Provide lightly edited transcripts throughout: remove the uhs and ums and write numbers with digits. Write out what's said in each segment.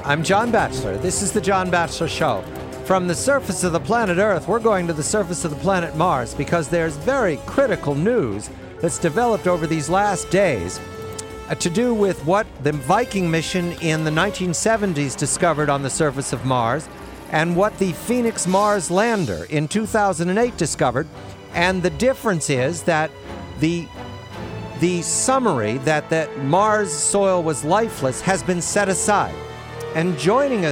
I'm John Batchelor. This is the John Batchelor Show. From the surface of the planet Earth, we're going to the surface of the planet Mars because there's very critical news that's developed over these last days to do with what the Viking mission in the 1970s discovered on the surface of Mars and what the Phoenix Mars lander in 2008 discovered. And the difference is that the summary that Mars soil was lifeless has been set aside. And joining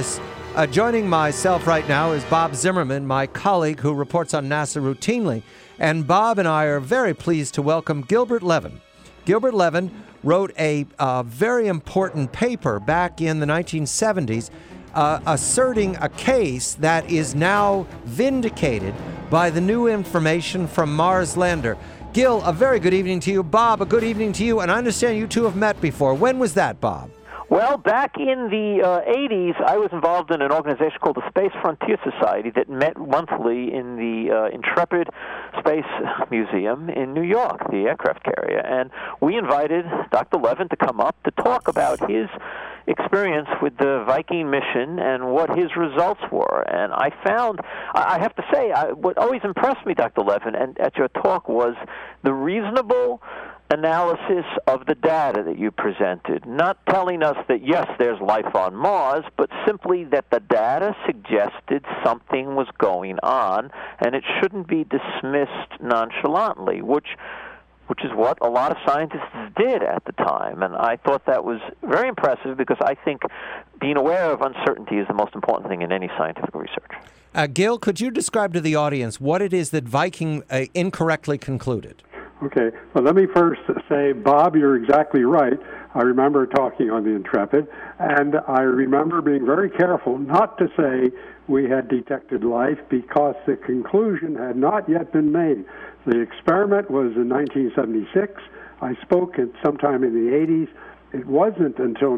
myself right now is Bob Zimmerman, my colleague who reports on NASA routinely. And Bob and I are very pleased to welcome Gilbert Levin. Gilbert Levin wrote a very important paper back in the 1970s asserting a case that is now vindicated by the new information from Mars lander. Gil, a very good evening to you. Bob, a good evening to you. And I understand you two have met before. When was that, Bob? Well, back in the 80s, I was involved in an organization called the Space Frontier Society that met monthly in the Intrepid Space Museum in New York, the aircraft carrier. And we invited Dr. Levin to come up to talk about his experience with the Viking mission and what his results were. And I found, I have to say, what always impressed me, Dr. Levin, and at your talk was the reasonable analysis of the data that you presented, not telling us that, yes, there's life on Mars, but simply that the data suggested something was going on, and it shouldn't be dismissed nonchalantly, which is what a lot of scientists did at the time. And I thought that was very impressive because I think being aware of uncertainty is the most important thing in any scientific research. Gil, could you describe to the audience what it is that Viking incorrectly concluded? Okay. Well, let me first say, Bob, you're exactly right. I remember talking on the Intrepid, and I remember being very careful not to say we had detected life because the conclusion had not yet been made. The experiment was in 1976. I spoke at sometime in the 80s. It wasn't until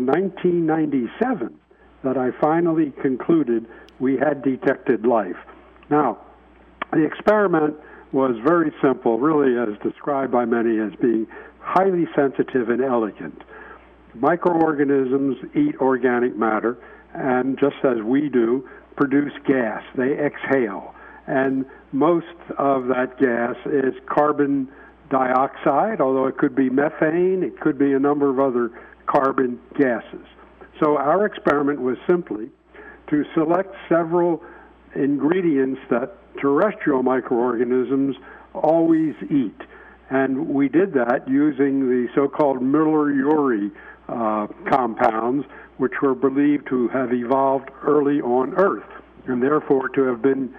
1997 that I finally concluded we had detected life. Now, the experiment was very simple, really as described by many as being highly sensitive and elegant. Microorganisms eat organic matter and, just as we do, produce gas. They exhale. And most of that gas is carbon dioxide, although it could be methane, it could be a number of other carbon gases. So our experiment was simply to select several ingredients that terrestrial microorganisms always eat. And we did that using the so-called Miller-Urey compounds, which were believed to have evolved early on Earth, and therefore to have been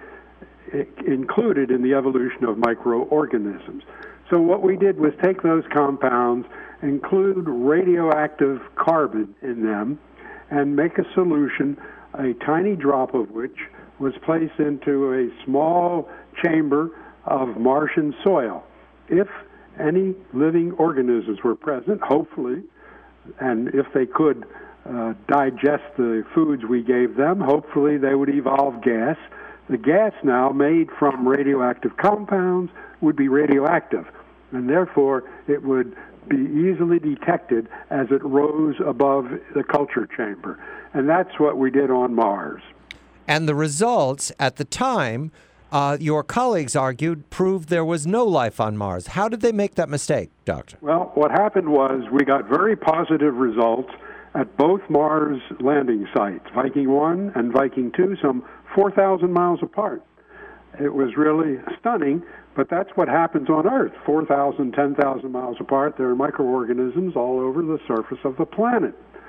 included in the evolution of microorganisms. So what we did was take those compounds, include radioactive carbon in them, and make a solution, a tiny drop of which was placed into a small chamber of Martian soil. If any living organisms were present, hopefully, and if they could digest the foods we gave them, hopefully they would evolve gas. The gas now made from radioactive compounds would be radioactive, and therefore it would be easily detected as it rose above the culture chamber. And that's what we did on Mars. And the results at the time, your colleagues argued, proved there was no life on Mars. How did they make that mistake, Doctor? Well, what happened was we got very positive results at both Mars landing sites, Viking 1 and Viking 2, some 4,000 miles apart. It was really stunning, but that's what happens on Earth. 4,000, 10,000 miles apart, there are microorganisms all over the surface of the planet.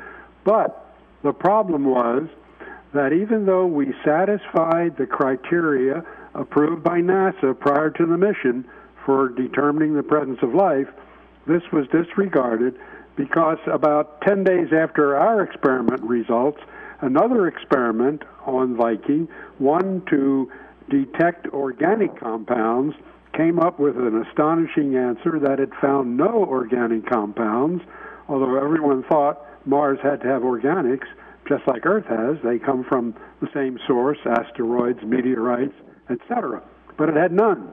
But the problem was that even though we satisfied the criteria approved by NASA prior to the mission for determining the presence of life, this was disregarded because about 10 days after our experiment results, another experiment on Viking, one to detect organic compounds, came up with an astonishing answer that it found no organic compounds, although everyone thought Mars had to have organics, just like Earth has. They come from the same source, asteroids, meteorites, etc. But it had none.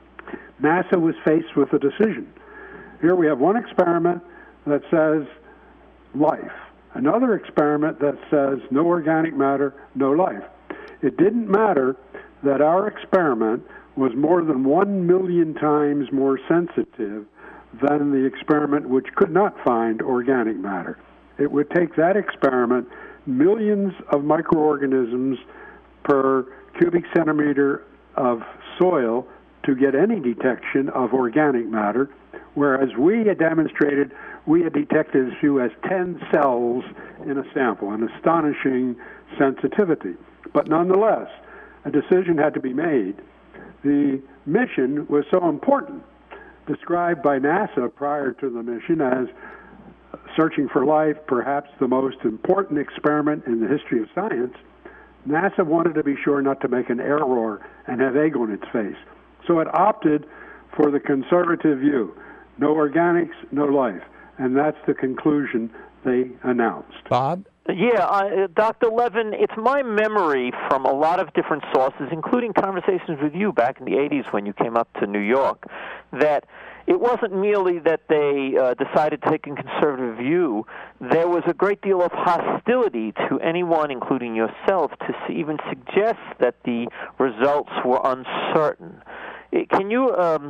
NASA was faced with a decision. Here we have one experiment that says life, Another experiment that says no organic matter, no life. It didn't matter that our experiment was more than 1 million times more sensitive than the experiment which could not find organic matter. It would take that experiment millions of microorganisms per cubic centimeter of soil to get any detection of organic matter, whereas we had demonstrated we had detected as few as 10 cells in a sample, an astonishing sensitivity. But nonetheless, a decision had to be made. The mission was so important, described by NASA prior to the mission as searching for life, perhaps the most important experiment in the history of science. NASA wanted to be sure not to make an error and have egg on its face. So it opted for the conservative view. No organics, no life. And that's the conclusion they announced. Bob? Yeah, Dr. Levin, it's my memory from a lot of different sources, including conversations with you back in the 80s when you came up to New York, that it wasn't merely that they decided to take a conservative view. There was a great deal of hostility to anyone, including yourself, to even suggest that the results were uncertain. Can you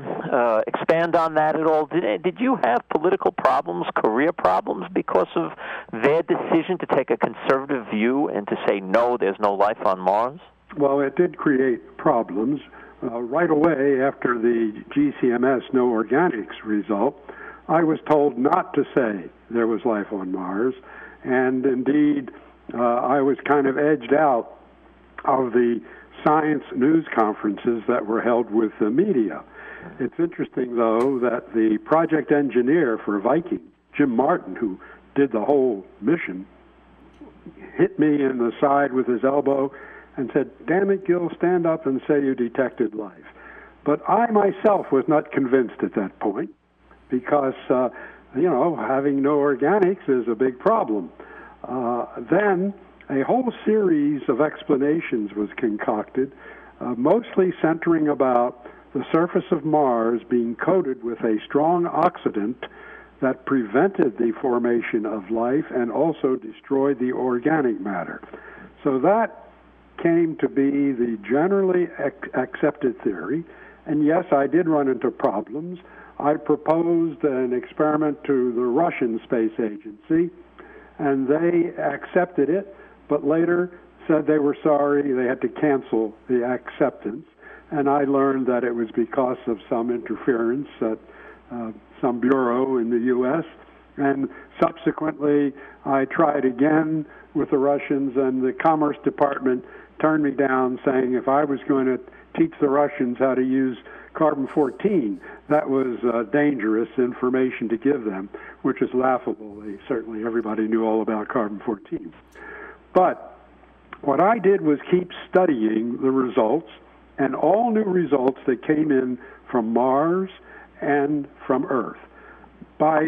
expand on that at all? Did you have political problems, career problems, because of their decision to take a conservative view and to say, no, there's no life on Mars? Well, it did create problems. Right away after the GCMS no organics result, I was told not to say there was life on Mars, and indeed I was kind of edged out of the science news conferences that were held with the media. It's interesting, though, that the project engineer for Viking, Jim Martin, who did the whole mission, hit me in the side with his elbow and said, "Damn it, Gil, stand up and say you detected life." But I myself was not convinced at that point because, having no organics is a big problem. Then a whole series of explanations was concocted, mostly centering about the surface of Mars being coated with a strong oxidant that prevented the formation of life and also destroyed the organic matter. So that came to be the generally accepted theory. And yes, I did run into problems. I proposed an experiment to the Russian Space Agency, and they accepted it, but later said they were sorry, they had to cancel the acceptance. And I learned that it was because of some interference at some bureau in the U.S. And subsequently, I tried again with the Russians, and the Commerce Department turned me down, saying if I was going to teach the Russians how to use carbon-14, that was dangerous information to give them, which is laughable. Certainly everybody knew all about carbon-14. But what I did was keep studying the results, and all new results that came in from Mars and from Earth. By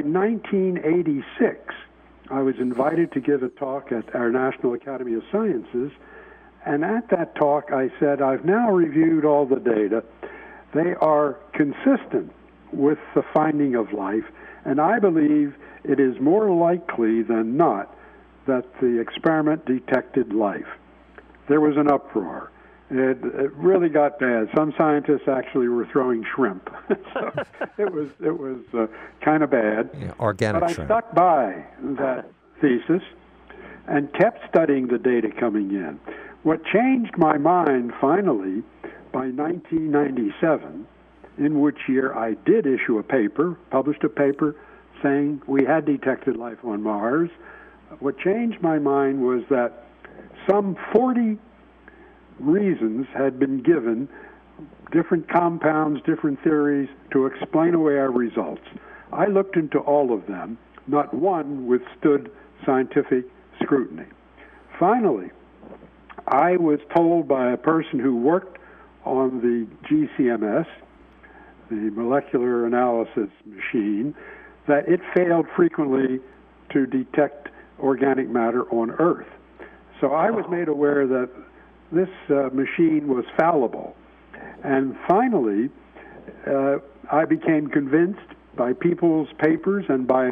1986, I was invited to give a talk at our National Academy of Sciences, and at that talk I said, I've now reviewed all the data. They are consistent with the finding of life, and I believe it is more likely than not that the experiment detected life. There was an uproar. It really got bad. Some scientists actually were throwing shrimp. So it was kind of bad. Yeah, organic but shrimp. I stuck by that thesis and kept studying the data coming in. What changed my mind finally by 1997, in which year I did issue a paper, published a paper saying we had detected life on Mars. What changed my mind was that some 40 reasons had been given, different compounds, different theories, to explain away our results. I looked into all of them. Not one withstood scientific scrutiny. Finally, I was told by a person who worked on the GCMS, the molecular analysis machine, that it failed frequently to detect organic matter on Earth. So I was made aware that this machine was fallible. And finally, I became convinced by people's papers and by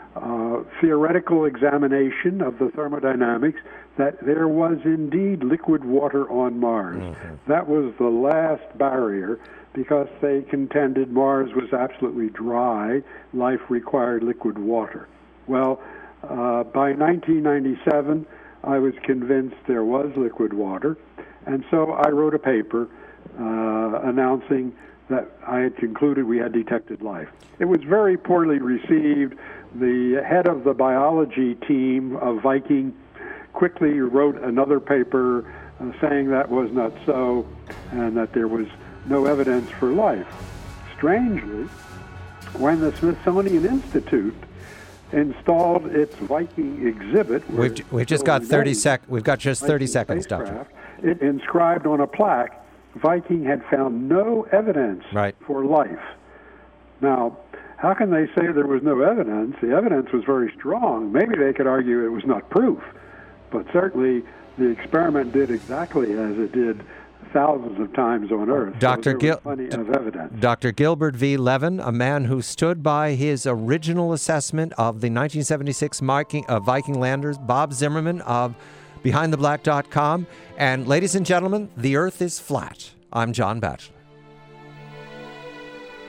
theoretical examination of the thermodynamics that there was indeed liquid water on Mars. That was the last barrier, because they contended Mars was absolutely dry. Life required liquid water. Well, by 1997, I was convinced there was liquid water, and so I wrote a paper announcing that I had concluded we had detected life. It was very poorly received. The head of the biology team of Viking quickly wrote another paper saying that was not so, and that there was no evidence for life. Strangely, when the Smithsonian Institute installed its Viking exhibit, we've just got 30 We've got just 30 seconds, Doctor. It inscribed on a plaque, Viking had found no evidence for life. Now, how can they say there was no evidence? The evidence was very strong. Maybe they could argue it was not proof, but certainly the experiment did exactly as it did thousands of times on Earth. Dr. So there was plenty of evidence. Dr. Gilbert V. Levin, a man who stood by his original assessment of the 1976 Viking landers, Bob Zimmerman of BehindTheBlack.com. And ladies and gentlemen, the Earth is flat. I'm John Batchelor.